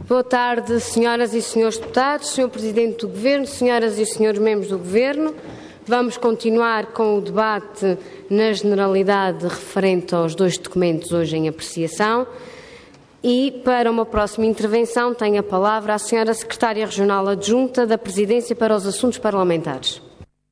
Boa tarde, senhoras e senhores deputados, senhor Presidente do Governo, senhoras e senhores membros do Governo. Vamos continuar com o debate na generalidade referente aos dois documentos hoje em apreciação. E, para uma próxima intervenção, tem a palavra a senhora Secretária Regional Adjunta da Presidência para os Assuntos Parlamentares.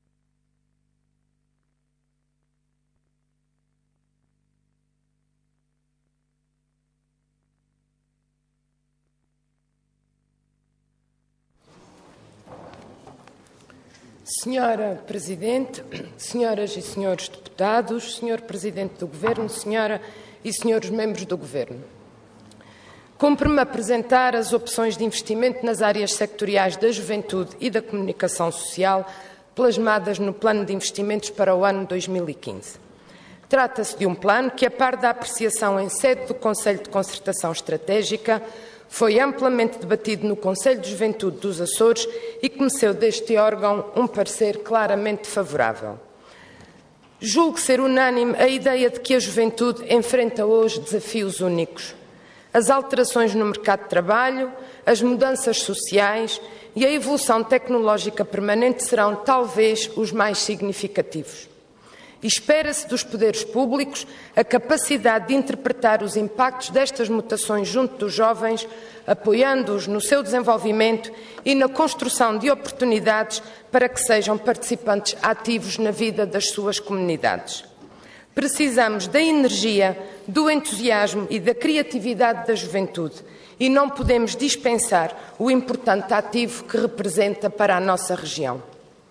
Senhora Presidente, senhoras e senhores deputados, senhor Presidente do Governo, senhora e senhores membros do Governo. Cumpre-me apresentar as opções de investimento nas áreas sectoriais da juventude e da comunicação social plasmadas no Plano de Investimentos para o ano 2015. Trata-se de um plano que, a par da apreciação em sede do Conselho de Concertação Estratégica, foi amplamente debatido no Conselho de Juventude dos Açores e conheceu deste órgão um parecer claramente favorável. Julgo ser unânime a ideia de que a juventude enfrenta hoje desafios únicos. As alterações no mercado de trabalho, as mudanças sociais e a evolução tecnológica permanente serão talvez os mais significativos. E espera-se dos poderes públicos a capacidade de interpretar os impactos destas mutações junto dos jovens, apoiando-os no seu desenvolvimento e na construção de oportunidades para que sejam participantes ativos na vida das suas comunidades. Precisamos da energia, do entusiasmo e da criatividade da juventude e não podemos dispensar o importante ativo que representa para a nossa região.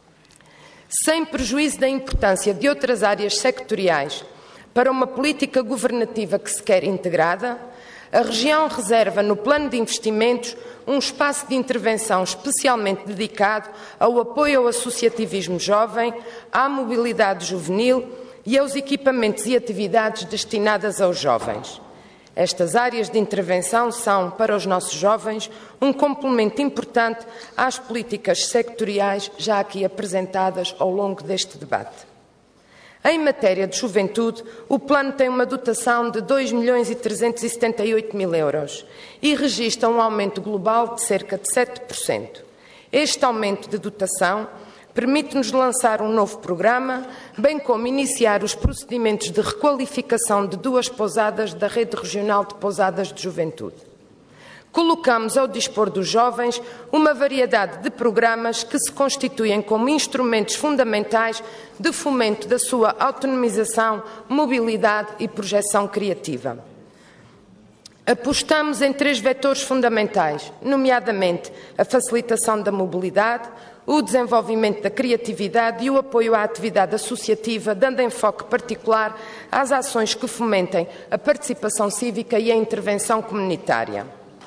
Sem prejuízo da importância de outras áreas sectoriais para uma política governativa que se quer integrada, a região reserva no plano de investimentos um espaço de intervenção especialmente dedicado ao apoio ao associativismo jovem, à mobilidade juvenil e aos equipamentos e atividades destinadas aos jovens. Estas áreas de intervenção são, para os nossos jovens, um complemento importante às políticas sectoriais já aqui apresentadas ao longo deste debate. Em matéria de juventude, o plano tem uma dotação de 2.378.000 euros e registra um aumento global de cerca de 7%. Este aumento de dotação permite-nos lançar um novo programa, bem como iniciar os procedimentos de requalificação de 2 pousadas da Rede Regional de Pousadas de Juventude. Colocamos ao dispor dos jovens uma variedade de programas que se constituem como instrumentos fundamentais de fomento da sua autonomização, mobilidade e projeção criativa. Apostamos em 3 vetores fundamentais, nomeadamente a facilitação da mobilidade, o desenvolvimento da criatividade e o apoio à atividade associativa, dando enfoque particular às ações que fomentem a participação cívica e a intervenção comunitária.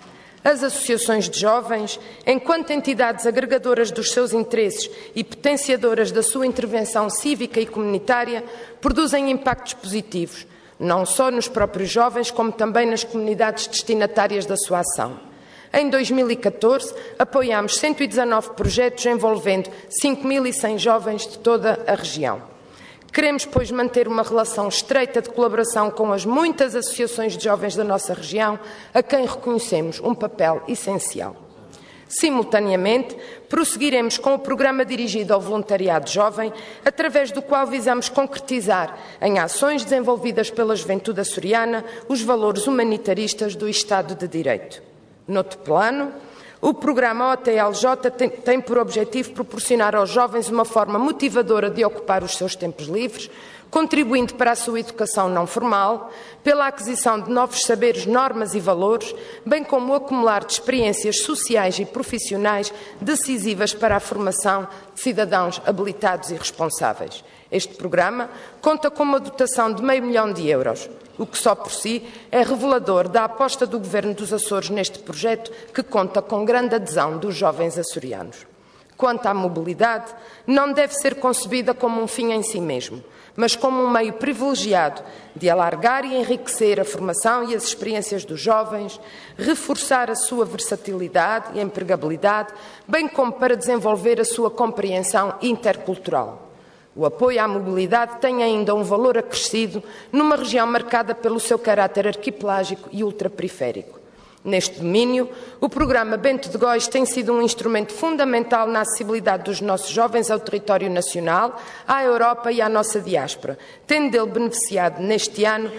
As associações de jovens, enquanto entidades agregadoras dos seus interesses e potenciadoras da sua intervenção cívica e comunitária, produzem impactos positivos, não só nos próprios jovens, como também nas comunidades destinatárias da sua ação. Em 2014, apoiámos 119 projetos envolvendo 5.100 jovens de toda a região. Queremos, pois, manter uma relação estreita de colaboração com as muitas associações de jovens da nossa região, a quem reconhecemos um papel essencial. Simultaneamente, prosseguiremos com o programa dirigido ao voluntariado jovem, através do qual visamos concretizar, em ações desenvolvidas pela juventude açoriana, os valores humanitaristas do Estado de Direito. Noutro plano, o programa OTLJ tem por objetivo proporcionar aos jovens uma forma motivadora de ocupar os seus tempos livres, contribuindo para a sua educação não formal, pela aquisição de novos saberes, normas e valores, bem como o acumular de experiências sociais e profissionais decisivas para a formação de cidadãos habilitados e responsáveis. Este programa conta com uma dotação de €500 mil, o que só por si é revelador da aposta do Governo dos Açores neste projeto, que conta com grande adesão dos jovens açorianos. Quanto à mobilidade, não deve ser concebida como um fim em si mesmo, mas como um meio privilegiado de alargar e enriquecer a formação e as experiências dos jovens, reforçar a sua versatilidade e empregabilidade, bem como para desenvolver a sua compreensão intercultural. O apoio à mobilidade tem ainda um valor acrescido numa região marcada pelo seu caráter arquipelágico e ultraperiférico. Neste domínio, o programa Bento de Góis tem sido um instrumento fundamental na acessibilidade dos nossos jovens ao território nacional, à Europa e à nossa diáspora, tendo dele beneficiado neste ano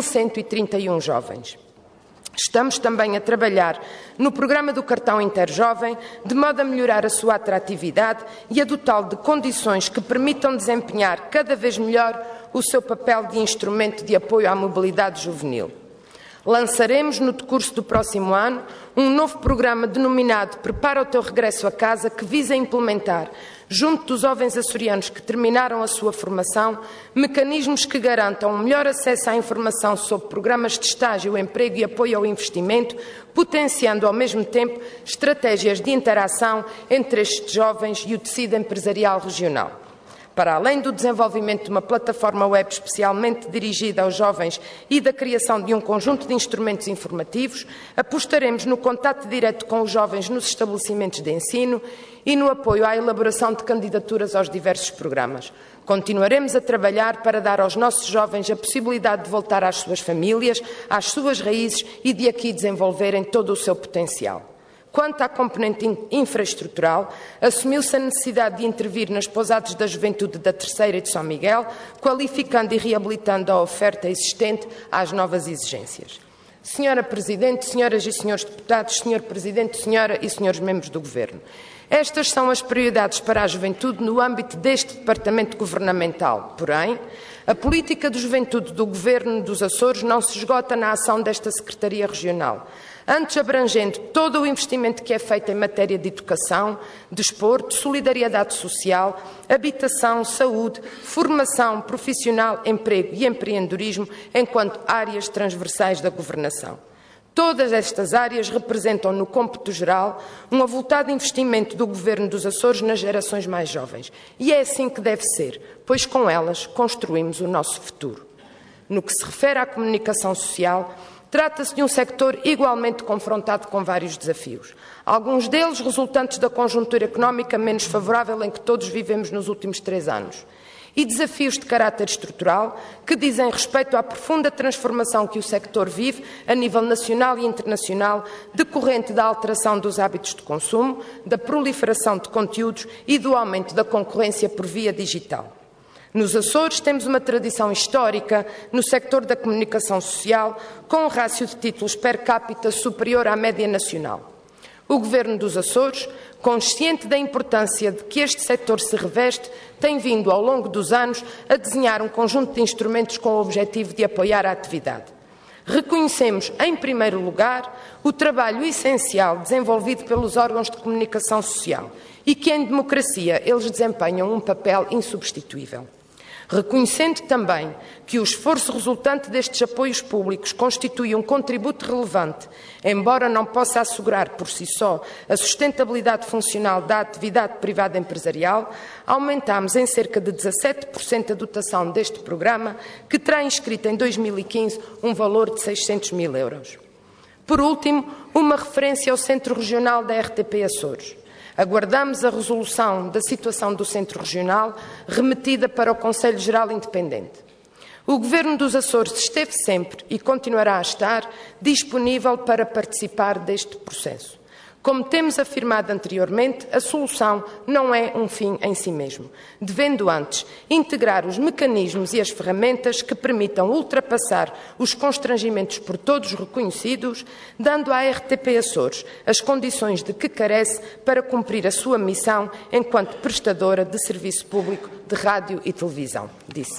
1.131 jovens. Estamos também a trabalhar no programa do Cartão Interjovem, de modo a melhorar a sua atratividade e a dotá-lo de condições que permitam desempenhar cada vez melhor o seu papel de instrumento de apoio à mobilidade juvenil. Lançaremos, no decurso do próximo ano, um novo programa denominado Prepara o teu regresso a casa, que visa implementar, junto dos jovens açorianos que terminaram a sua formação, mecanismos que garantam um melhor acesso à informação sobre programas de estágio, emprego e apoio ao investimento, potenciando ao mesmo tempo estratégias de interação entre estes jovens e o tecido empresarial regional. Para além do desenvolvimento de uma plataforma web especialmente dirigida aos jovens e da criação de um conjunto de instrumentos informativos, apostaremos no contacto direto com os jovens nos estabelecimentos de ensino e no apoio à elaboração de candidaturas aos diversos programas. Continuaremos a trabalhar para dar aos nossos jovens a possibilidade de voltar às suas famílias, às suas raízes e de aqui desenvolverem todo o seu potencial. Quanto à componente infraestrutural, assumiu-se a necessidade de intervir nas pousadas da juventude da Terceira e de São Miguel, qualificando e reabilitando a oferta existente às novas exigências. Senhora Presidente, senhoras e senhores deputados, Senhor Presidente, senhora e senhores membros do Governo, estas são as prioridades para a juventude no âmbito deste Departamento Governamental. Porém, a política de juventude do Governo dos Açores não se esgota na ação desta Secretaria Regional, antes abrangendo todo o investimento que é feito em matéria de educação, desporto, solidariedade social, habitação, saúde, formação profissional, emprego e empreendedorismo enquanto áreas transversais da governação. Todas estas áreas representam, no cômputo geral, um avultado investimento do Governo dos Açores nas gerações mais jovens. E é assim que deve ser, pois com elas construímos o nosso futuro. No que se refere à comunicação social, trata-se de um sector igualmente confrontado com vários desafios, alguns deles resultantes da conjuntura económica menos favorável em que todos vivemos nos últimos 3 anos, e desafios de caráter estrutural que dizem respeito à profunda transformação que o sector vive a nível nacional e internacional, decorrente da alteração dos hábitos de consumo, da proliferação de conteúdos e do aumento da concorrência por via digital. Nos Açores temos uma tradição histórica no sector da comunicação social, com um rácio de títulos per capita superior à média nacional. O Governo dos Açores, consciente da importância de que este setor se reveste, tem vindo, ao longo dos anos, a desenhar um conjunto de instrumentos com o objetivo de apoiar a atividade. Reconhecemos, em primeiro lugar, o trabalho essencial desenvolvido pelos órgãos de comunicação social e que, em democracia, eles desempenham um papel insubstituível. Reconhecendo também que o esforço resultante destes apoios públicos constitui um contributo relevante, embora não possa assegurar por si só a sustentabilidade funcional da atividade privada empresarial, aumentámos em cerca de 17% a dotação deste programa, que terá inscrito em 2015 um valor de 600 mil euros. Por último, uma referência ao Centro Regional da RTP Açores. Aguardamos a resolução da situação do Centro Regional, remetida para o Conselho Geral Independente. O Governo dos Açores esteve sempre e continuará a estar disponível para participar deste processo. Como temos afirmado anteriormente, a solução não é um fim em si mesmo, devendo antes integrar os mecanismos e as ferramentas que permitam ultrapassar os constrangimentos por todos reconhecidos, dando à RTP Açores as condições de que carece para cumprir a sua missão enquanto prestadora de serviço público de rádio e televisão. Disse.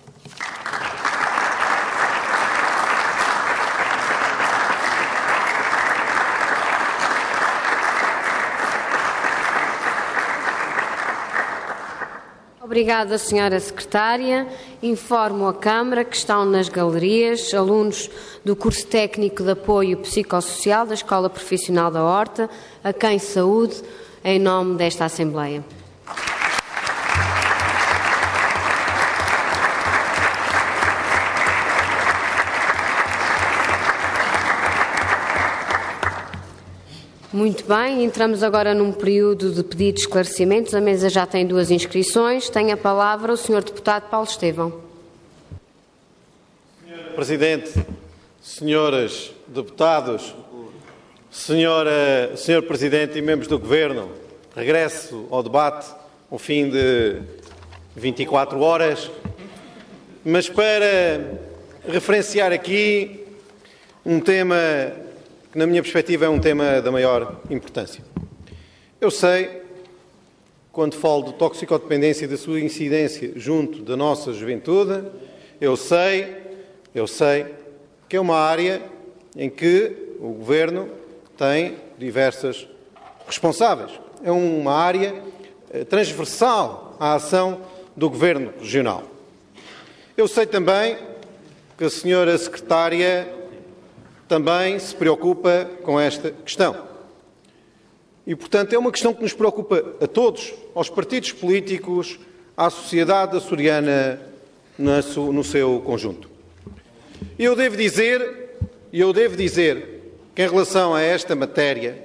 Obrigada, Senhora Secretária. Informo a Câmara que estão nas galerias alunos do curso técnico de apoio psicossocial da Escola Profissional da Horta, a quem saúde em nome desta Assembleia. Muito bem, entramos agora num período de pedidos de esclarecimentos. A mesa já tem 2 inscrições. Tem a palavra o Sr. Deputado Paulo Estevão. Senhora Presidente, senhores deputados, Senhor Presidente e membros do Governo, regresso ao debate ao fim de 24 horas, mas para referenciar aqui um tema que, na minha perspectiva, é um tema da maior importância. Eu sei, quando falo de toxicodependência e da sua incidência junto da nossa juventude, eu sei que é uma área em que o Governo tem diversas responsáveis. É uma área transversal à ação do Governo Regional. Eu sei também que a senhora Secretária também se preocupa com esta questão. E, portanto, é uma questão que nos preocupa a todos, aos partidos políticos, à sociedade açoriana no seu conjunto. E eu devo dizer que em relação a esta matéria,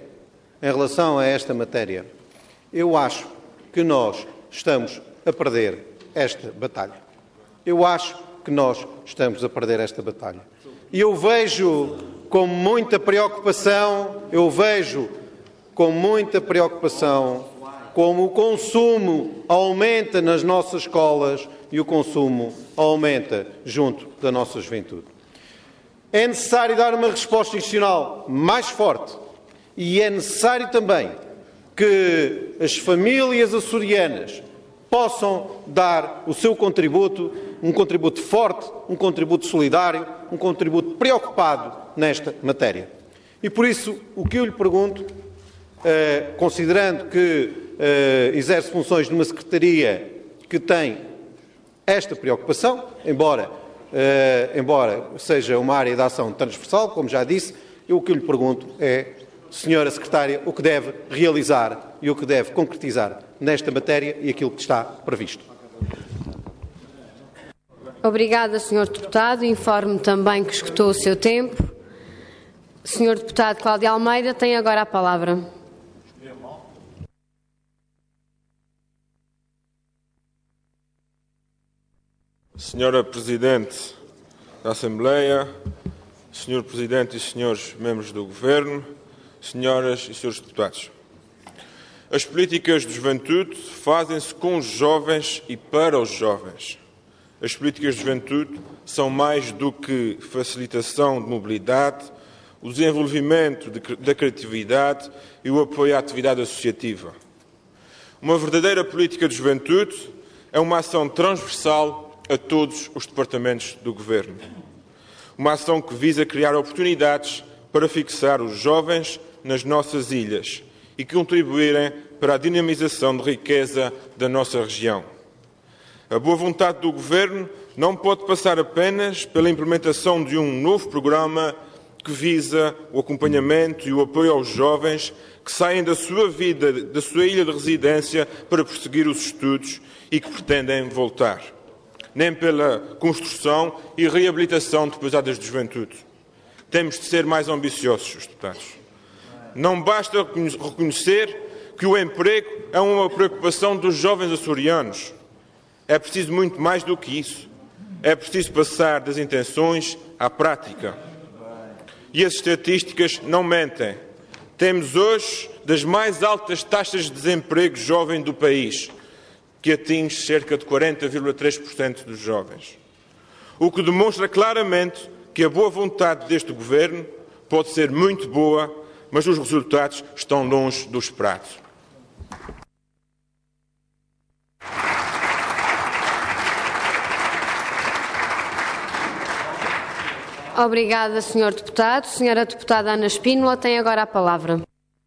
eu acho que nós estamos a perder esta batalha. E eu vejo com muita preocupação, como o consumo aumenta nas nossas escolas e o consumo aumenta junto da nossa juventude. É necessário dar uma resposta institucional mais forte e é necessário também que as famílias açorianas possam dar o seu contributo, um contributo forte, um contributo solidário, um contributo preocupado nesta matéria. E por isso, o que eu lhe pergunto, considerando que exerce funções numa secretaria que tem esta preocupação, embora seja uma área de ação transversal, como já disse, o que eu lhe pergunto é, senhora Secretária, o que deve realizar e o que deve concretizar nesta matéria e aquilo que está previsto. Obrigada, Sr. Deputado. Informo também que esgotou o seu tempo. Sr. Deputado Cláudio Almeida tem agora a palavra. Senhora Presidente da Assembleia, Senhor Presidente e senhores membros do Governo, senhoras e senhores deputados. As políticas de juventude fazem-se com os jovens e para os jovens. As políticas de juventude são mais do que facilitação de mobilidade, o desenvolvimento da criatividade e o apoio à atividade associativa. Uma verdadeira política de juventude é uma ação transversal a todos os departamentos do Governo. Uma ação que visa criar oportunidades para fixar os jovens nas nossas ilhas e contribuírem para a dinamização de riqueza da nossa região. A boa vontade do Governo não pode passar apenas pela implementação de um novo programa que visa o acompanhamento e o apoio aos jovens que saem da sua vida, da sua ilha de residência para prosseguir os estudos e que pretendem voltar, nem pela construção e reabilitação de pousadas de juventude. Temos de ser mais ambiciosos, os deputados. Não basta reconhecer que o emprego é uma preocupação dos jovens açorianos. É preciso muito mais do que isso. É preciso passar das intenções à prática. E as estatísticas não mentem. Temos hoje das mais altas taxas de desemprego jovem do país, que atinge cerca de 40,3% dos jovens. O que demonstra claramente que a boa vontade deste Governo pode ser muito boa, mas os resultados estão longe do esperado. Obrigada, Sr. Deputado. Senhora Deputada Ana Espínola tem agora a palavra.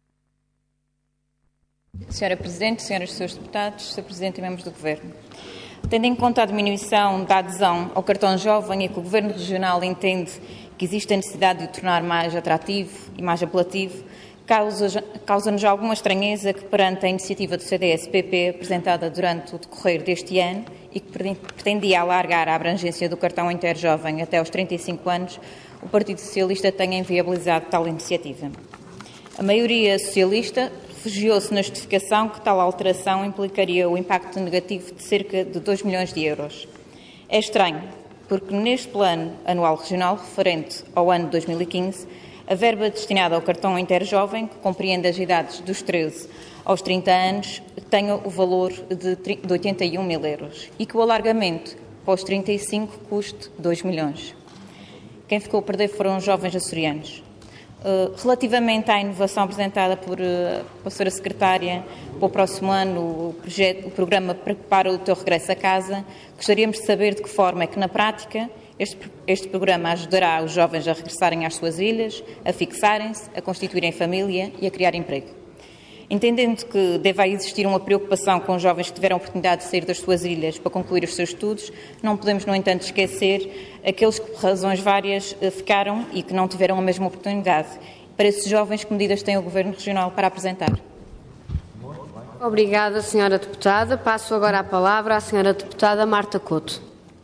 Senhora Presidente, senhoras e senhores deputados, Sr. Presidente e membros do Governo. Tendo em conta a diminuição da adesão ao cartão jovem e que o Governo Regional entende que existe a necessidade de o tornar mais atrativo e mais apelativo, causa-nos alguma estranheza que, perante a iniciativa do CDS-PP apresentada durante o decorrer deste ano e que pretendia alargar a abrangência do cartão interjovem até aos 35 anos, o Partido Socialista tenha inviabilizado tal iniciativa. A maioria socialista refugiou-se na justificação que tal alteração implicaria o impacto negativo de cerca de 2 milhões de euros. É estranho, porque neste plano anual regional referente ao ano 2015, A verba destinada ao cartão Interjovem, que compreende as idades dos 13 aos 30 anos, tem o valor de 81 mil euros e que o alargamento para os 35 custe 2 milhões. Quem ficou a perder foram os jovens açorianos. Relativamente à inovação apresentada por a Sra. Secretária para o próximo ano, o programa Prepara o Teu Regresso a Casa, gostaríamos de saber de que forma é que, na prática, este programa ajudará os jovens a regressarem às suas ilhas, a fixarem-se, a constituírem família e a criar emprego. Entendendo que deve existir uma preocupação com os jovens que tiveram a oportunidade de sair das suas ilhas para concluir os seus estudos, não podemos, no entanto, esquecer aqueles que, por razões várias, ficaram e que não tiveram a mesma oportunidade. Para esses jovens, que medidas tem o Governo Regional para apresentar? Obrigada, Sra. Deputada. Passo agora a palavra à Sra. Deputada Marta Couto.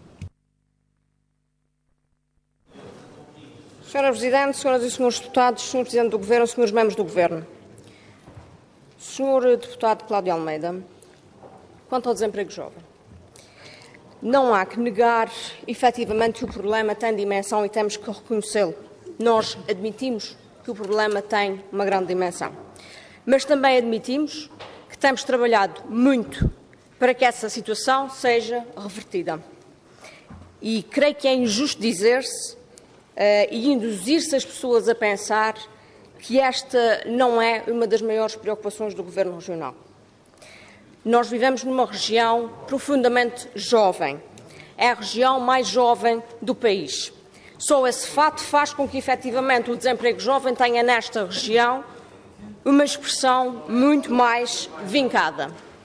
Sra. Presidente, Sras. e Srs. Deputados, Sr. Presidente do Governo, Srs. Membros do Governo. Sr. Deputado Cláudio Almeida, quanto ao desemprego jovem, não há que negar, efetivamente, que o problema tem dimensão e temos que reconhecê-lo. Nós admitimos que o problema tem uma grande dimensão, mas também admitimos que temos trabalhado muito para que essa situação seja revertida. E creio que é injusto dizer-se e induzir-se as pessoas a pensar que esta não é uma das maiores preocupações do Governo Regional. Nós vivemos numa região profundamente jovem. É a região mais jovem do país. Só esse fato faz com que, efetivamente, o desemprego jovem tenha nesta região uma expressão muito mais vincada.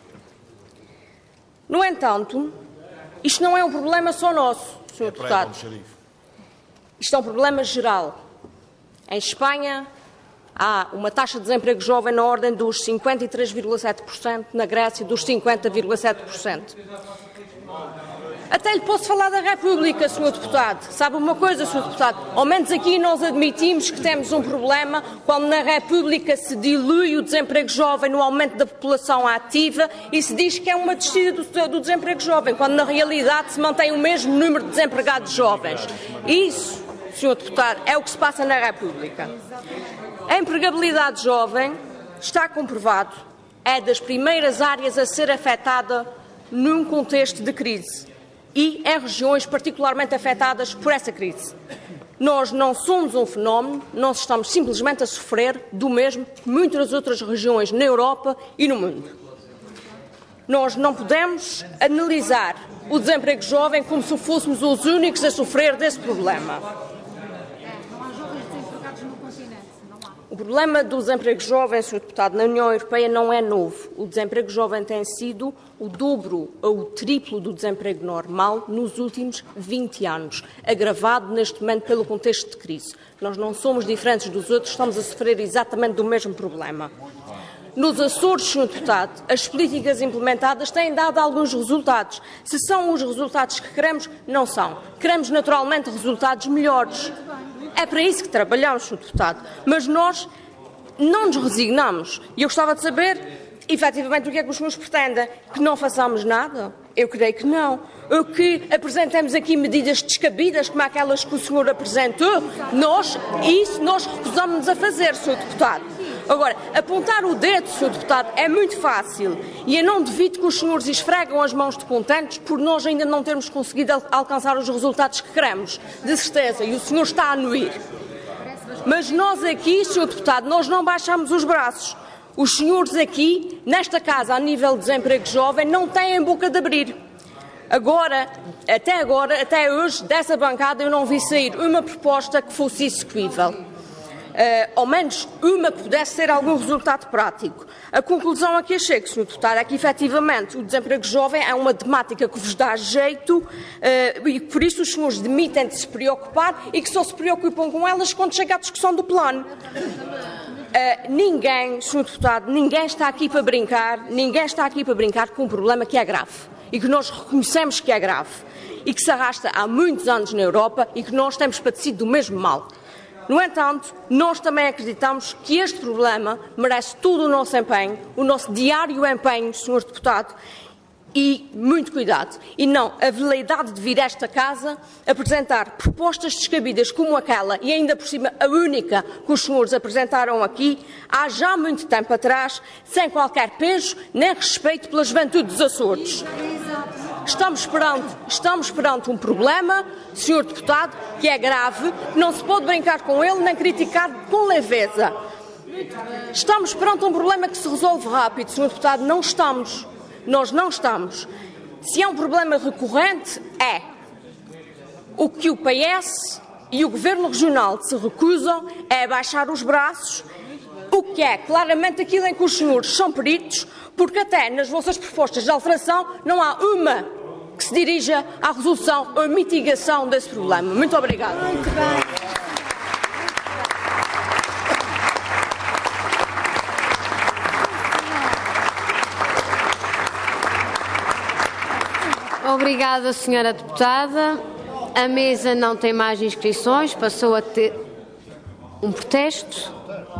No entanto, isto não é um problema só nosso, Sr. Deputado. Isto é um problema geral. Em Espanha, há uma taxa de desemprego jovem na ordem dos 53,7%, na Grécia dos 50,7%. Até lhe posso falar da República, Sr. Deputado. Sabe uma coisa, Sr. Deputado? Ao menos aqui nós admitimos que temos um problema quando na República se dilui o desemprego jovem no aumento da população ativa e se diz que é uma descida do desemprego jovem, quando na realidade se mantém o mesmo número de desempregados jovens. Isso, Sr. Deputado, é o que se passa na República. A empregabilidade jovem, está comprovado, é das primeiras áreas a ser afetada num contexto de crise e em regiões particularmente afetadas por essa crise. Nós não somos um fenómeno, nós estamos simplesmente a sofrer do mesmo que muitas outras regiões na Europa e no mundo. Nós não podemos analisar o desemprego jovem como se fôssemos os únicos a sofrer desse problema. O problema do desemprego jovem, Sr. Deputado, na União Europeia não é novo. O desemprego jovem tem sido o dobro ou o triplo do desemprego normal nos últimos 20 anos, agravado neste momento pelo contexto de crise. Nós não somos diferentes dos outros, estamos a sofrer exatamente do mesmo problema. Nos Açores, Sr. Deputado, as políticas implementadas têm dado alguns resultados. Se são os resultados que queremos, não são. Queremos, naturalmente, resultados melhores. É para isso que trabalhamos, Sr. Deputado. Mas nós não nos resignamos. E eu gostava de saber, efetivamente, o que é que os senhores pretendem? Que não façamos nada? Eu creio que não. Ou que apresentemos aqui medidas descabidas, como aquelas que o senhor apresentou? Nós recusamos-nos a fazer, Sr. Deputado. Agora, apontar o dedo, Sr. Deputado, é muito fácil e eu não devido que os senhores esfregam as mãos de contentes por nós ainda não termos conseguido alcançar os resultados que queremos, de certeza, e o senhor está a anuir. Mas nós aqui, Sr. Deputado, nós não baixamos os braços. Os senhores aqui, nesta casa, a nível de desemprego jovem, não têm boca de abrir. Até hoje, dessa bancada eu não vi sair uma proposta que fosse execuível. Ao menos uma que pudesse ter algum resultado prático. A conclusão a que eu chego, Sr. Deputado, é que, efetivamente, o desemprego jovem é uma temática que vos dá jeito e, por isso, os senhores demitem de se preocupar e que só se preocupam com elas quando chega à discussão do plano. Ninguém, Sr. Deputado, ninguém está aqui para brincar com um problema que é grave e que nós reconhecemos que é grave e que se arrasta há muitos anos na Europa e que nós temos padecido do mesmo mal. No entanto, nós também acreditamos que este problema merece todo o nosso empenho, o nosso diário empenho, Sr. Deputado, e muito cuidado, e não a veleidade de vir a esta casa apresentar propostas descabidas como aquela, e ainda por cima a única que os senhores apresentaram aqui, há já muito tempo atrás, sem qualquer peso nem respeito pela juventude dos Açores. Estamos perante um problema, senhor deputado, que é grave, não se pode brincar com ele nem criticar com leveza. Estamos perante um problema que se resolve rápido, senhor deputado, não estamos. Nós não estamos. Se é um problema recorrente, é. O que o PS e o Governo Regional se recusam é abaixar os braços, o que é claramente aquilo em que os senhores são peritos, porque até nas vossas propostas de alteração não há uma que se dirija à resolução ou à mitigação desse problema. Muito obrigada. Muito bem. Obrigada, senhora deputada. A mesa não tem mais inscrições. Passou a ter um protesto.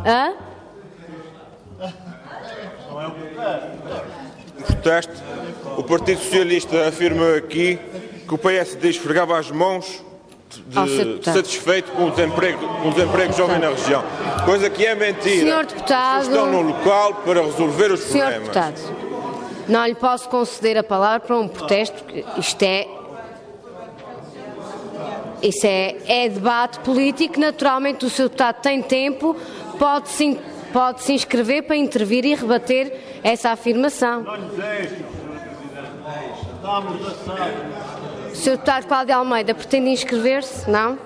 Protesto. O Partido Socialista afirma aqui que o PSD esfregava as mãos satisfeito com o desemprego jovem na região. Coisa que é mentira. Senhor deputado, estão no local para resolver os senhor problemas. Deputado, não lhe posso conceder a palavra para um protesto, porque isto é debate político. Naturalmente o senhor deputado tem tempo, pode se inscrever para intervir e rebater essa afirmação. O senhor deputado Cláudio Almeida pretende inscrever-se? Não?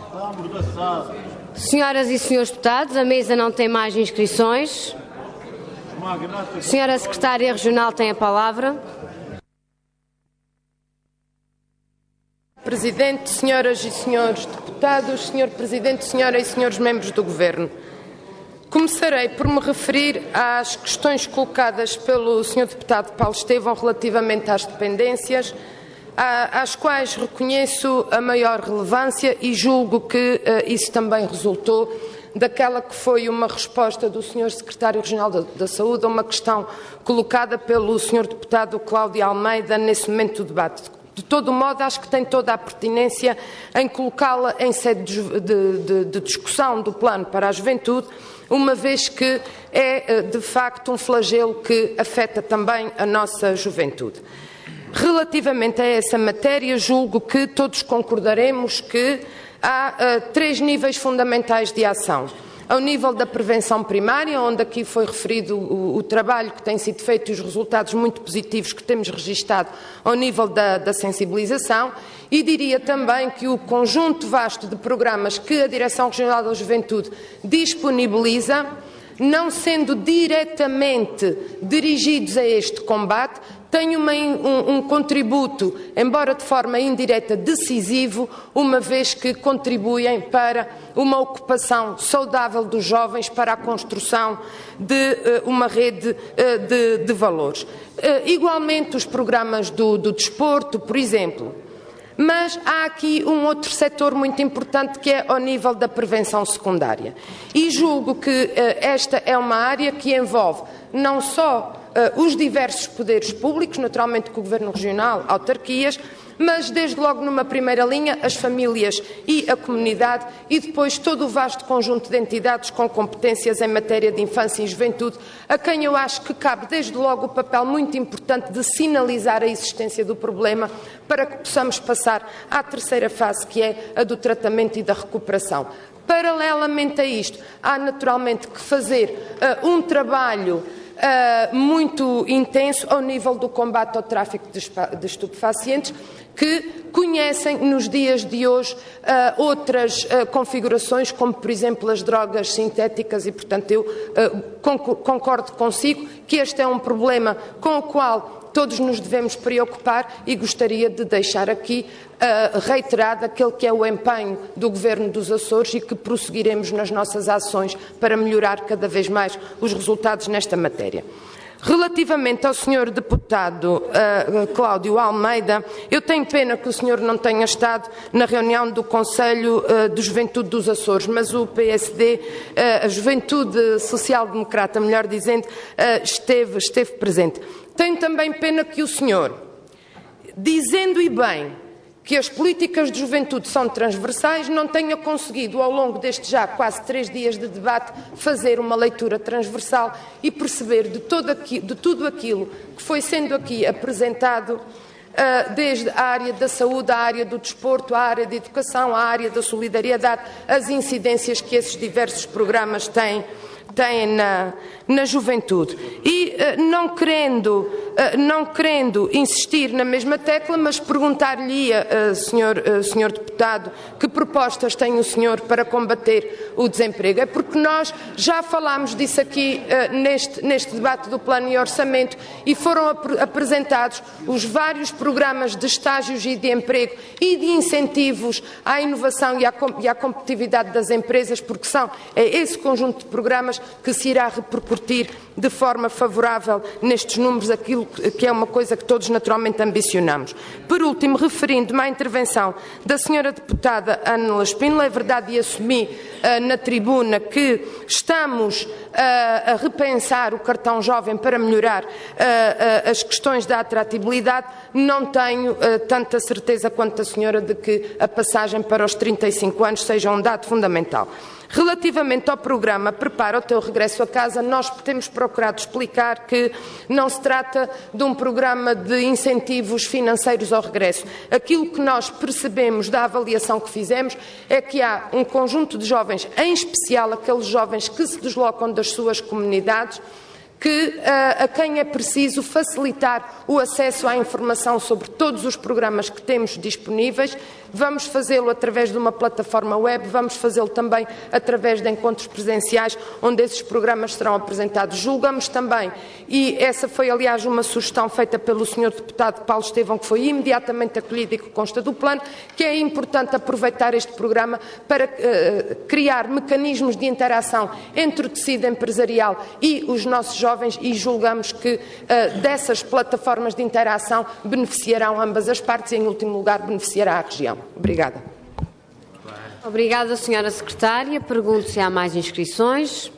Senhoras e senhores deputados, a mesa não tem mais inscrições. Senhora Secretária Regional tem a palavra. Presidente, senhoras e senhores deputados, senhor Presidente, senhoras e senhores membros do Governo. Começarei por me referir às questões colocadas pelo senhor deputado Paulo Estevão relativamente às dependências, às quais reconheço a maior relevância e julgo que isso também resultou daquela que foi uma resposta do Sr. Secretário Regional da Saúde a uma questão colocada pelo Sr. Deputado Cláudio Almeida nesse momento do debate. De todo modo, acho que tem toda a pertinência em colocá-la em sede de discussão do plano para a juventude, uma vez que é, de facto, um flagelo que afeta também a nossa juventude. Relativamente a essa matéria, julgo que todos concordaremos que há três níveis fundamentais de ação. Ao nível da prevenção primária, onde aqui foi referido o trabalho que tem sido feito e os resultados muito positivos que temos registado ao nível da sensibilização, e diria também que o conjunto vasto de programas que a Direção Regional da Juventude disponibiliza, não sendo diretamente dirigidos a este combate, tem um contributo, embora de forma indireta, decisivo, uma vez que contribuem para uma ocupação saudável dos jovens, para a construção de uma rede de valores. Igualmente os programas do desporto, por exemplo. Mas há aqui um outro setor muito importante que é ao nível da prevenção secundária. E julgo que esta é uma área que envolve não só os diversos poderes públicos, naturalmente com o Governo Regional, autarquias, mas desde logo numa primeira linha as famílias e a comunidade e depois todo o vasto conjunto de entidades com competências em matéria de infância e juventude, a quem eu acho que cabe desde logo o papel muito importante de sinalizar a existência do problema para que possamos passar à terceira fase, que é a do tratamento e da recuperação. Paralelamente a isto, há naturalmente que fazer um trabalho muito intenso ao nível do combate ao tráfico de estupefacientes, que conhecem nos dias de hoje outras configurações, como por exemplo as drogas sintéticas, e portanto eu concordo consigo que este é um problema com o qual todos nos devemos preocupar e gostaria de deixar aqui reiterado aquele que é o empenho do Governo dos Açores e que prosseguiremos nas nossas ações para melhorar cada vez mais os resultados nesta matéria. Relativamente ao Sr. Deputado Cláudio Almeida, eu tenho pena que o senhor não tenha estado na reunião do Conselho de Juventude dos Açores, mas o PSD, a Juventude Social Democrata, melhor dizendo, esteve presente. Tenho também pena que o senhor, dizendo e bem que as políticas de juventude são transversais, não tenha conseguido, ao longo destes já quase 3 dias de debate, fazer uma leitura transversal e perceber de tudo aquilo que foi sendo aqui apresentado, desde a área da saúde, a área do desporto, a área da educação, a área da solidariedade, as incidências que esses diversos programas têm na juventude. E não querendo insistir na mesma tecla, mas perguntar-lhe, senhor deputado, que propostas tem o senhor para combater o desemprego? É porque nós já falámos disso aqui neste debate do Plano e Orçamento e foram apresentados os vários programas de estágios e de emprego e de incentivos à inovação e à competitividade das empresas, porque é esse conjunto de programas que se irá repercutir de forma favorável nestes números, aquilo que é uma coisa que todos naturalmente ambicionamos. Por último, referindo-me à intervenção da senhora deputada Ana Espínola, é verdade, e assumi na tribuna que estamos a repensar o cartão jovem para melhorar as questões da atratividade. Não tenho tanta certeza quanto a senhora de que a passagem para os 35 anos seja um dado fundamental. Relativamente ao programa Prepara o Teu Regresso a Casa, nós temos procurado explicar que não se trata de um programa de incentivos financeiros ao regresso. Aquilo que nós percebemos da avaliação que fizemos é que há um conjunto de jovens, em especial aqueles jovens que se deslocam das suas comunidades, a quem é preciso facilitar o acesso à informação sobre todos os programas que temos disponíveis. Vamos fazê-lo através de uma plataforma web, vamos fazê-lo também através de encontros presenciais, onde esses programas serão apresentados. Julgamos também, e essa foi aliás uma sugestão feita pelo Sr. Deputado Paulo Estevão, que foi imediatamente acolhida e que consta do plano, que é importante aproveitar este programa para criar mecanismos de interação entre o tecido empresarial e os nossos jovens, e julgamos que dessas plataformas de interação beneficiarão ambas as partes e, em último lugar, beneficiará a região. Obrigada. Obrigada, Sra. Secretária. Pergunto se há mais inscrições.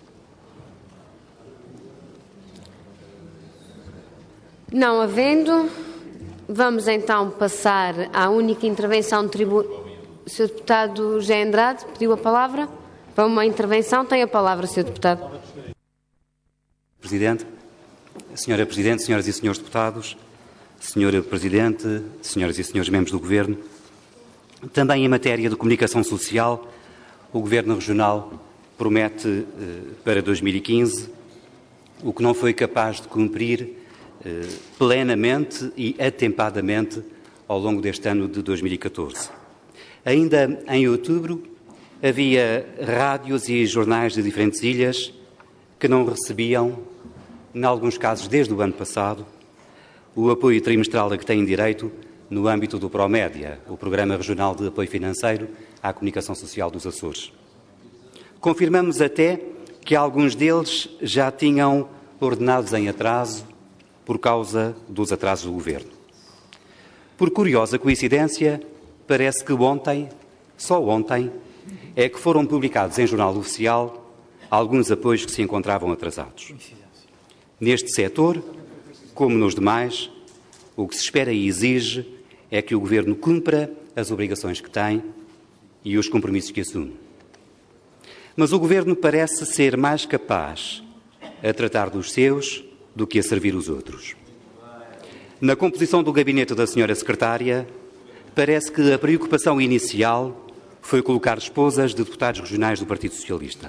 Não havendo, vamos então passar à única intervenção do tribunal. O Sr. Deputado José Andrade pediu a palavra para uma intervenção. Tem a palavra, Sr. Deputado. Presidente, Senhora Presidente, Senhoras e Senhores Deputados, Senhora Presidente, Senhoras e Senhores Membros do Governo, também em matéria de comunicação social, o Governo Regional promete para 2015 o que não foi capaz de cumprir plenamente e atempadamente ao longo deste ano de 2014. Ainda em outubro, havia rádios e jornais de diferentes ilhas que não recebiam, em alguns casos desde o ano passado, o apoio trimestral a que têm direito no âmbito do Promédia, o Programa Regional de Apoio Financeiro à Comunicação Social dos Açores. Confirmamos até que alguns deles já tinham ordenados em atraso por causa dos atrasos do Governo. Por curiosa coincidência, parece que ontem, só ontem, é que foram publicados em Jornal Oficial alguns apoios que se encontravam atrasados. Neste setor, como nos demais, o que se espera e exige é que o Governo cumpra as obrigações que tem e os compromissos que assume. Mas o Governo parece ser mais capaz a tratar dos seus do que a servir os outros. Na composição do gabinete da Senhora Secretária, parece que a preocupação inicial foi colocar esposas de deputados regionais do Partido Socialista.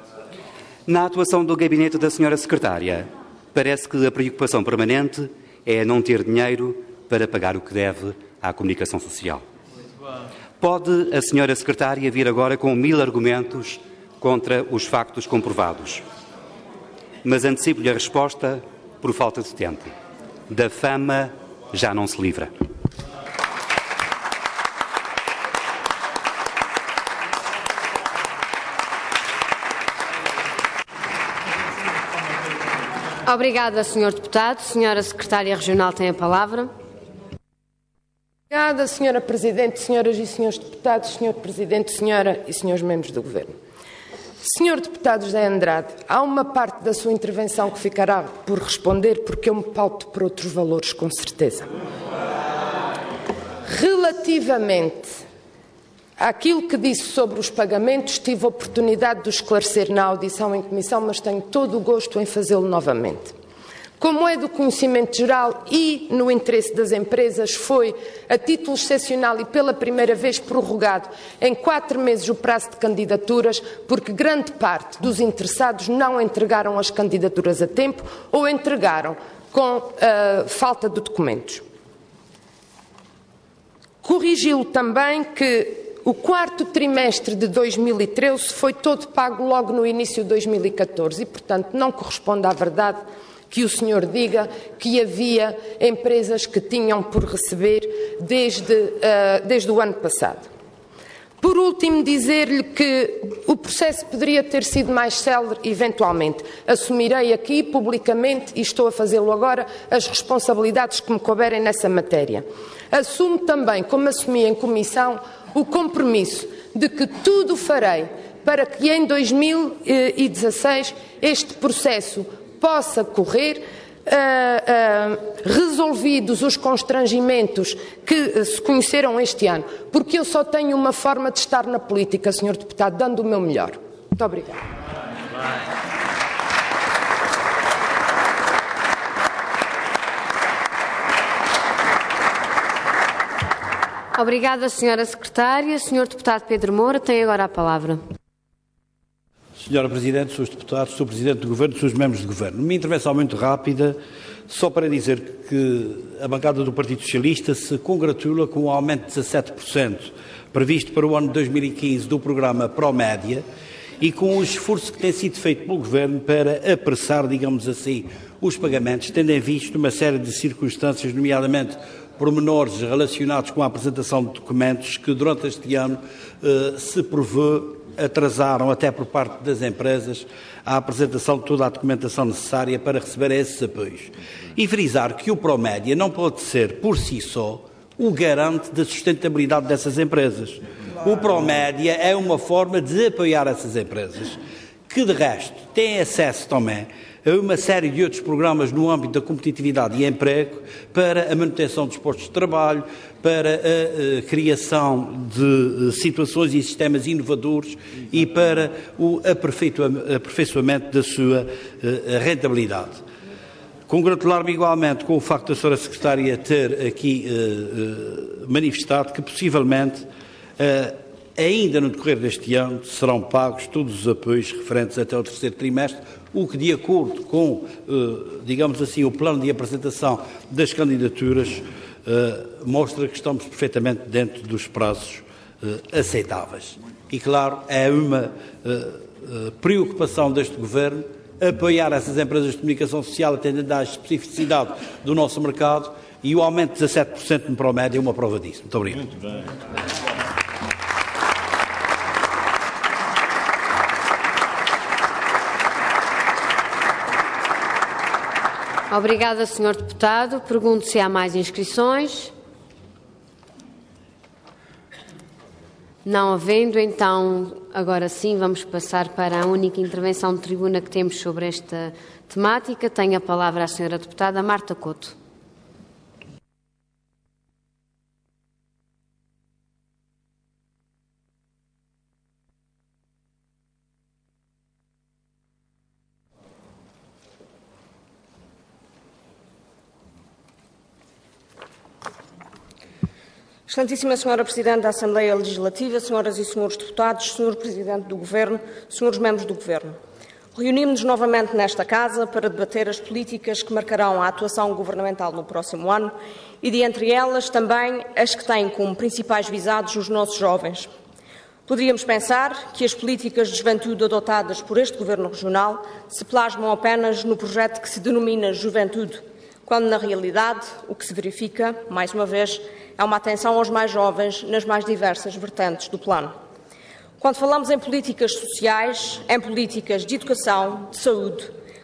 Na atuação do gabinete da Senhora Secretária, parece que a preocupação permanente é não ter dinheiro para pagar o que deve à comunicação social. Pode a Senhora Secretária vir agora com 1000 argumentos contra os factos comprovados. Mas antecipo-lhe a resposta por falta de tempo. Da fama já não se livra. Obrigada, Sr. Deputado. Senhora Secretária Regional tem a palavra. Obrigada, Sra. Presidente, senhoras e senhores deputados, Sr. Presidente, senhora e senhores membros do Governo. Sr. Deputado José Andrade, há uma parte da sua intervenção que ficará por responder, porque eu me pauto por outros valores, com certeza. Relativamente àquilo que disse sobre os pagamentos, tive a oportunidade de o esclarecer na audição em comissão, mas tenho todo o gosto em fazê-lo novamente. Como é do conhecimento geral e no interesse das empresas, foi, a título excepcional e pela primeira vez, prorrogado em 4 meses o prazo de candidaturas, porque grande parte dos interessados não entregaram as candidaturas a tempo ou entregaram com falta de documentos. Corrigi-lo também que o 4º trimestre de 2013 foi todo pago logo no início de 2014 e, portanto, não corresponde à verdade que o senhor diga que havia empresas que tinham por receber desde o ano passado. Por último, dizer-lhe que o processo poderia ter sido mais célere, eventualmente. Assumirei aqui, publicamente, e estou a fazê-lo agora, as responsabilidades que me couberem nessa matéria. Assumo também, como assumi em comissão, o compromisso de que tudo farei para que em 2016 este processo possa correr, resolvidos os constrangimentos que se conheceram este ano, porque eu só tenho uma forma de estar na política, Sr. Deputado, dando o meu melhor. Muito obrigada. Obrigada, Sra. Secretária. Sr. Deputado Pedro Moura tem agora a palavra. Senhora Presidente, Srs. Deputados, Sr. Presidente do Governo, Srs. Membros do Governo. Uma intervenção muito rápida, só para dizer que a bancada do Partido Socialista se congratula com o aumento de 17% previsto para o ano de 2015 do programa Promédia e com o esforço que tem sido feito pelo Governo para apressar, digamos assim, os pagamentos, tendo em vista uma série de circunstâncias, nomeadamente pormenores relacionados com a apresentação de documentos que durante este ano se prevê atrasaram até por parte das empresas a apresentação de toda a documentação necessária para receber esses apoios. E frisar que o Promédia não pode ser, por si só, o garante da sustentabilidade dessas empresas. O Promédia é uma forma de apoiar essas empresas, que de resto têm acesso também a uma série de outros programas no âmbito da competitividade e emprego para a manutenção dos postos de trabalho, para a criação de situações e sistemas inovadores e para o aperfeiçoamento da sua rentabilidade. Congratular-me igualmente com o facto da Sra. Secretária ter aqui manifestado que possivelmente ainda no decorrer deste ano serão pagos todos os apoios referentes até ao 3º trimestre, o que, de acordo com, digamos assim, o plano de apresentação das candidaturas, mostra que estamos perfeitamente dentro dos prazos aceitáveis. E, claro, é uma preocupação deste Governo apoiar essas empresas de comunicação social, atendendo à especificidade do nosso mercado, e o aumento de 17% no Promédia é uma prova disso. Muito obrigado. Muito bem. Obrigada, Sr. Deputado. Pergunto se há mais inscrições. Não havendo, então, agora sim, vamos passar para a única intervenção de tribuna que temos sobre esta temática. Tem a palavra a Sra. Deputada Marta Couto. Excelentíssima Senhora Presidente da Assembleia Legislativa, Senhoras e Senhores Deputados, Senhor Presidente do Governo, Senhores Membros do Governo. Reunimos-nos novamente nesta Casa para debater as políticas que marcarão a atuação governamental no próximo ano e, de entre elas, também as que têm como principais visados os nossos jovens. Poderíamos pensar que as políticas de juventude adotadas por este Governo Regional se plasmam apenas no projeto que se denomina Juventude, quando, na realidade, o que se verifica, mais uma vez, é uma atenção aos mais jovens nas mais diversas vertentes do plano. Quando falamos em políticas sociais, em políticas de educação, de saúde,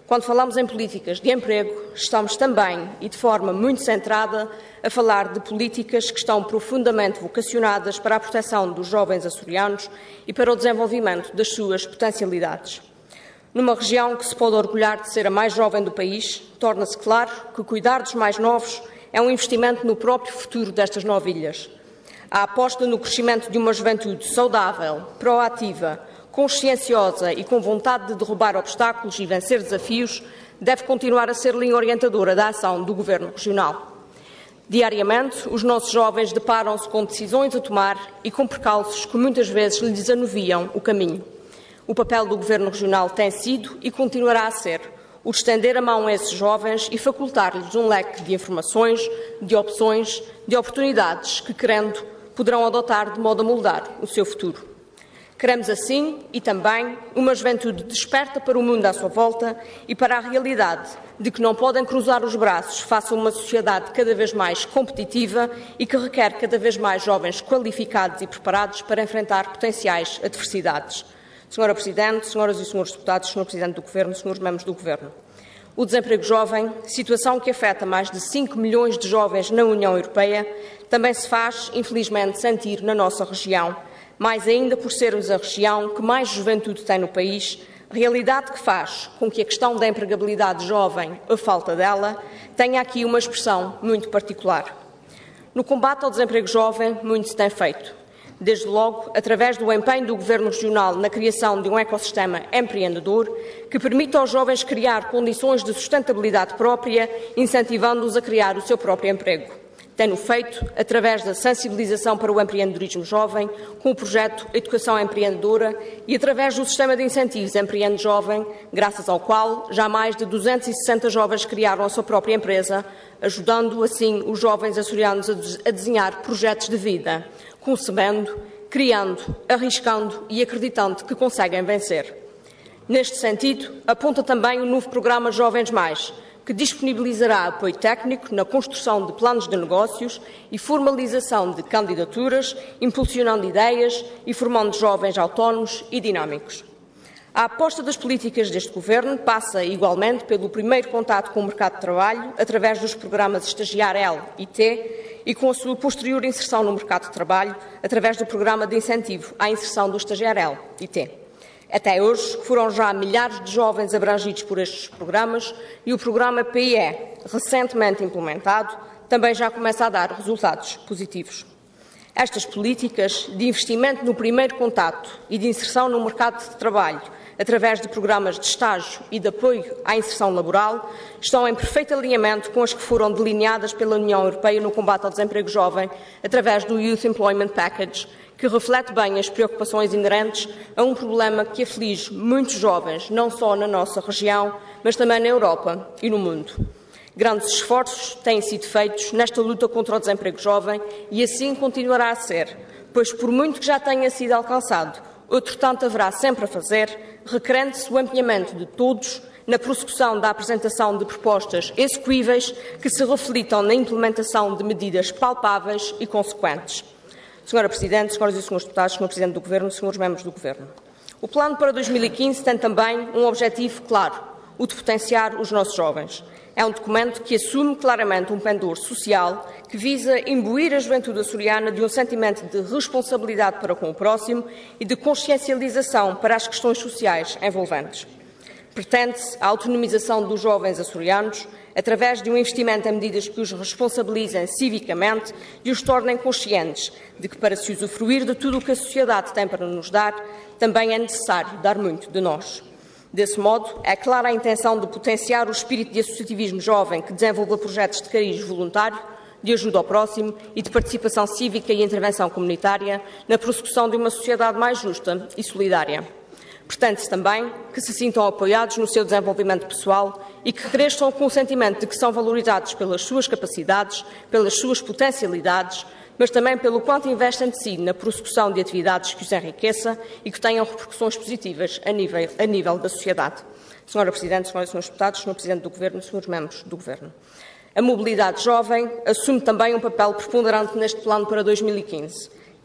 Quando falamos em políticas de emprego, estamos também, e de forma muito centrada, a falar de políticas que estão profundamente vocacionadas para a proteção dos jovens açorianos e para o desenvolvimento das suas potencialidades. Numa região que se pode orgulhar de ser a mais jovem do país, torna-se claro que cuidar dos mais novos é um investimento no próprio futuro destas novilhas. A aposta no crescimento de uma juventude saudável, proativa, conscienciosa e com vontade de derrubar obstáculos e vencer desafios deve continuar a ser linha orientadora da ação do Governo Regional. Diariamente, os nossos jovens deparam-se com decisões a tomar e com percalços que muitas vezes lhes anuviam o caminho. O papel do Governo Regional tem sido e continuará a ser o de estender a mão a esses jovens e facultar-lhes um leque de informações, de opções, de oportunidades que, querendo, poderão adotar de modo a moldar o seu futuro. Queremos assim, e também, uma juventude desperta para o mundo à sua volta e para a realidade de que não podem cruzar os braços face a uma sociedade cada vez mais competitiva e que requer cada vez mais jovens qualificados e preparados para enfrentar potenciais adversidades. Senhora Presidente, senhoras e senhores deputados, Senhor Presidente do Governo, senhores membros do Governo. O desemprego jovem, situação que afeta mais de 5 milhões de jovens na União Europeia, também se faz, infelizmente, sentir na nossa região, mais ainda por sermos a região que mais juventude tem no país, realidade que faz com que a questão da empregabilidade jovem, a falta dela, tenha aqui uma expressão muito particular. No combate ao desemprego jovem, muito se tem feito. Desde logo, através do empenho do Governo Regional na criação de um ecossistema empreendedor que permita aos jovens criar condições de sustentabilidade própria, incentivando-os a criar o seu próprio emprego. Tem-no feito através da sensibilização para o empreendedorismo jovem, com o projeto Educação Empreendedora e através do sistema de incentivos Empreende Jovem, graças ao qual já mais de 260 jovens criaram a sua própria empresa, ajudando assim os jovens açorianos a desenhar projetos de vida, concebendo, criando, arriscando e acreditando que conseguem vencer. Neste sentido, aponta também o novo programa Jovens Mais, que disponibilizará apoio técnico na construção de planos de negócios e formalização de candidaturas, impulsionando ideias e formando jovens autónomos e dinâmicos. A aposta das políticas deste Governo passa, igualmente, pelo primeiro contato com o mercado de trabalho, através dos programas Estagiar L e T, e com a sua posterior inserção no mercado de trabalho, através do programa de incentivo à inserção do Estagiar L e T. Até hoje, foram já milhares de jovens abrangidos por estes programas e o programa PIE, recentemente implementado, também já começa a dar resultados positivos. Estas políticas de investimento no primeiro contacto e de inserção no mercado de trabalho, através de programas de estágio e de apoio à inserção laboral, estão em perfeito alinhamento com as que foram delineadas pela União Europeia no combate ao desemprego jovem, através do Youth Employment Package, que reflete bem as preocupações inerentes a um problema que aflige muitos jovens, não só na nossa região, mas também na Europa e no mundo. Grandes esforços têm sido feitos nesta luta contra o desemprego jovem e assim continuará a ser, pois por muito que já tenha sido alcançado, outro tanto haverá sempre a fazer, requerendo-se o empenhamento de todos na prossecução da apresentação de propostas execuíveis que se reflitam na implementação de medidas palpáveis e consequentes. Senhora Presidente, senhoras e senhores deputados, Senhor Presidente do Governo, senhores membros do Governo. O plano para 2015 tem também um objetivo claro, o de potenciar os nossos jovens. É um documento que assume claramente um pendor social que visa imbuir a juventude açoriana de um sentimento de responsabilidade para com o próximo e de consciencialização para as questões sociais envolventes. Pretende-se a autonomização dos jovens açorianos através de um investimento em medidas que os responsabilizem civicamente e os tornem conscientes de que, para se usufruir de tudo o que a sociedade tem para nos dar, também é necessário dar muito de nós. Desse modo, é clara a intenção de potenciar o espírito de associativismo jovem que desenvolva projetos de cariz voluntário, de ajuda ao próximo e de participação cívica e intervenção comunitária na prossecução de uma sociedade mais justa e solidária. Pretende-se também que se sintam apoiados no seu desenvolvimento pessoal e que cresçam com o sentimento de que são valorizados pelas suas capacidades, pelas suas potencialidades, mas também pelo quanto investem de si na prossecução de atividades que os enriqueça e que tenham repercussões positivas a nível da sociedade. Senhora Presidente, senhoras e senhores deputados, Senhor Presidente do Governo, senhores membros do Governo. A mobilidade jovem assume também um papel preponderante neste plano para 2015.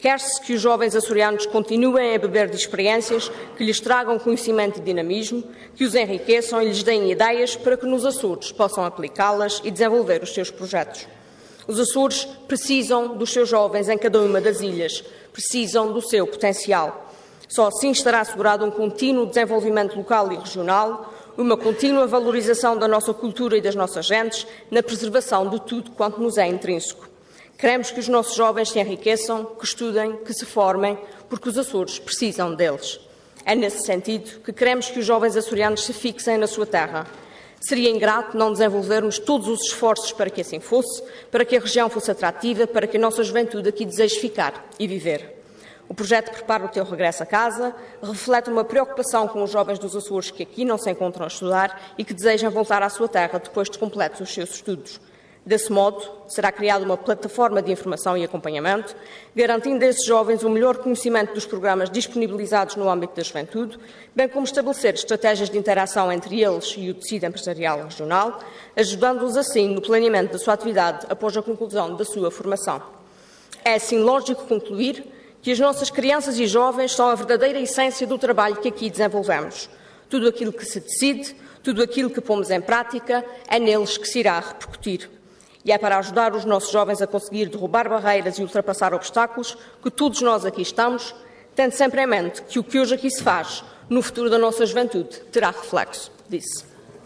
Quer-se que os jovens açorianos continuem a beber de experiências que lhes tragam conhecimento e dinamismo, que os enriqueçam e lhes deem ideias para que nos Açores possam aplicá-las e desenvolver os seus projetos. Os Açores precisam dos seus jovens em cada uma das ilhas, precisam do seu potencial. Só assim estará assegurado um contínuo desenvolvimento local e regional, uma contínua valorização da nossa cultura e das nossas gentes, na preservação de tudo quanto nos é intrínseco. Queremos que os nossos jovens se enriqueçam, que estudem, que se formem, porque os Açores precisam deles. É nesse sentido que queremos que os jovens açorianos se fixem na sua terra. Seria ingrato não desenvolvermos todos os esforços para que assim fosse, para que a região fosse atrativa, para que a nossa juventude aqui deseje ficar e viver. O projeto Prepara o Teu Regresso a Casa reflete uma preocupação com os jovens dos Açores que aqui não se encontram a estudar e que desejam voltar à sua terra depois de completos os seus estudos. Desse modo, será criada uma plataforma de informação e acompanhamento, garantindo a esses jovens o melhor conhecimento dos programas disponibilizados no âmbito da juventude, bem como estabelecer estratégias de interação entre eles e o tecido empresarial regional, ajudando-os assim no planeamento da sua atividade após a conclusão da sua formação. É assim lógico concluir que as nossas crianças e jovens são a verdadeira essência do trabalho que aqui desenvolvemos. Tudo aquilo que se decide, tudo aquilo que pomos em prática, é neles que se irá repercutir. E é para ajudar os nossos jovens a conseguir derrubar barreiras e ultrapassar obstáculos que todos nós aqui estamos, tendo sempre em mente que o que hoje aqui se faz, no futuro da nossa juventude, terá reflexo disso.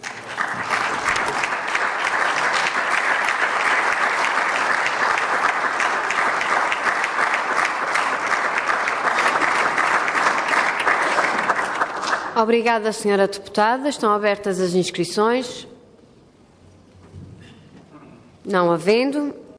Obrigada, Sra. Deputada. Estão abertas as inscrições. Não havendo.